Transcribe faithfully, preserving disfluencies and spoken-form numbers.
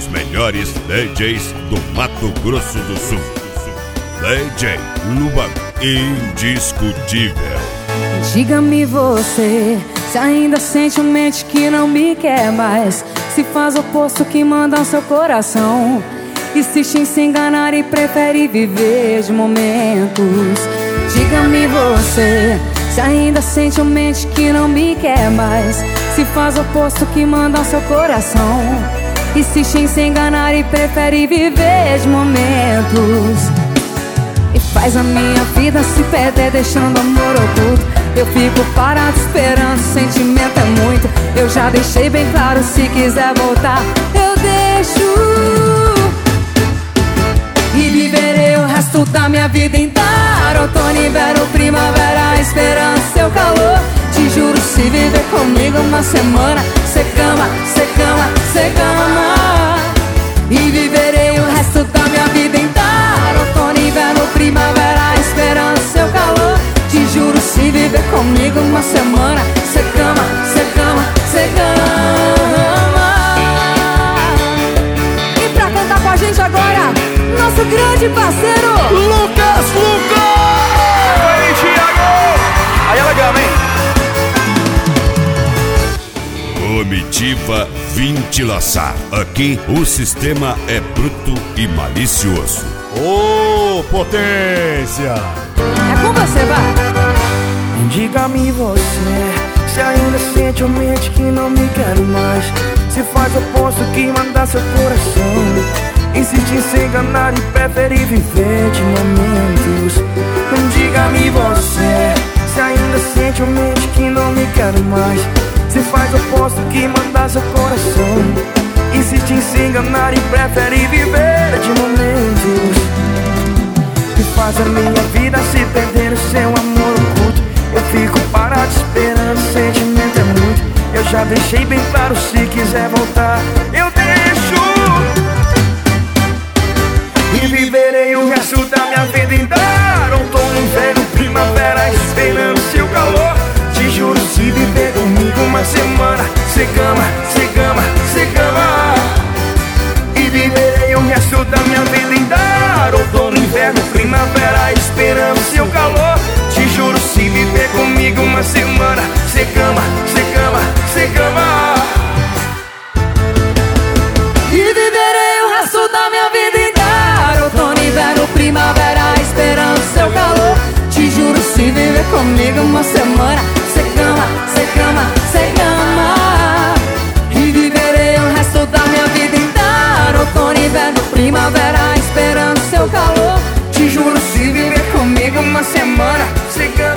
dos melhores D Js do Mato Grosso do Sul. D J Luban, indiscutível. Diga-me você, se ainda sente uma mente que não me quer mais, se faz o oposto que manda seu coração, insiste em se enganar e prefere viver de momentos. Diga-me você, se ainda sente uma mente que não me quer mais, se faz o oposto que manda seu coração, insiste em se enganar e prefere viver de momentos. E faz a minha vida se perder deixando amor oculto. Eu fico parado esperando, sentimento é muito. Eu já deixei bem claro, se quiser voltar eu deixo. E viverei o resto da minha vida inteira, outono, inverno, primavera, esperando seu calor. Te juro, se viver comigo uma semana, cê cama, cê cama, cê cama. E viverei o resto da minha vida inteira, outono, inverno, primavera, esperando seu calor. Te juro, se viver comigo uma semana, cê cama, cê cama, cê cama. E pra cantar com a gente agora, nosso grande parceiro Lucas Lucas! Aí, Thiago! Aí é legal, hein? Comitiva vinte laçar. Aqui o sistema é bruto e malicioso. Ô, oh, potência! É com você, vai. Diga-me você, se ainda sente uma mente que não me quer mais, se faz o oposto que manda seu coração, insiste em se enganar e prefere viver de momentos. Diga-me você, se ainda sente uma mente que não me quer mais, se faz o oposto que manda seu coração, insiste em se enganar e prefere viver de momentos. E faz a minha vida se perder no seu amor oculto. Eu fico parado esperando, sentimento é muito. Eu já deixei bem claro, se quiser voltar eu deixo. E viverei o resto da minha vida inteira, outono, inverno, primavera, esperando seu calor. Te juro, se viver comigo uma semana, cê cama, cê cama, cê cama. E viverei o resto da minha vida inteira, outono, inverno, primavera, esperando seu calor. Te juro, se viver comigo uma semana, cê cama, cê cama, cê cama. E viverei o resto da minha vida inteira, outono, inverno, primavera, esperando seu calor. Te juro, se viver comigo uma semana, cê cama, cê cama, cê cama. E viverei o resto da minha vida inteira, outono, inverno, primavera, esperando seu calor. Te juro, se viver comigo uma semana, cê cama.